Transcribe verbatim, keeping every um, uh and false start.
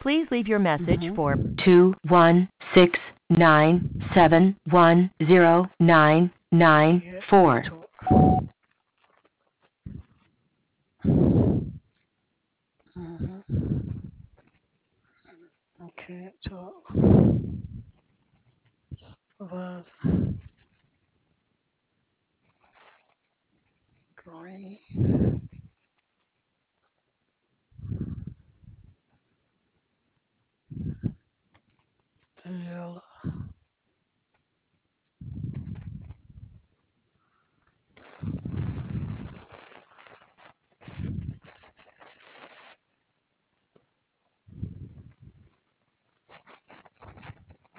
Please leave your message Mhm. for two one six nine seven one zero nine nine Can't four. talk. Mhm. I can't talk. Love green.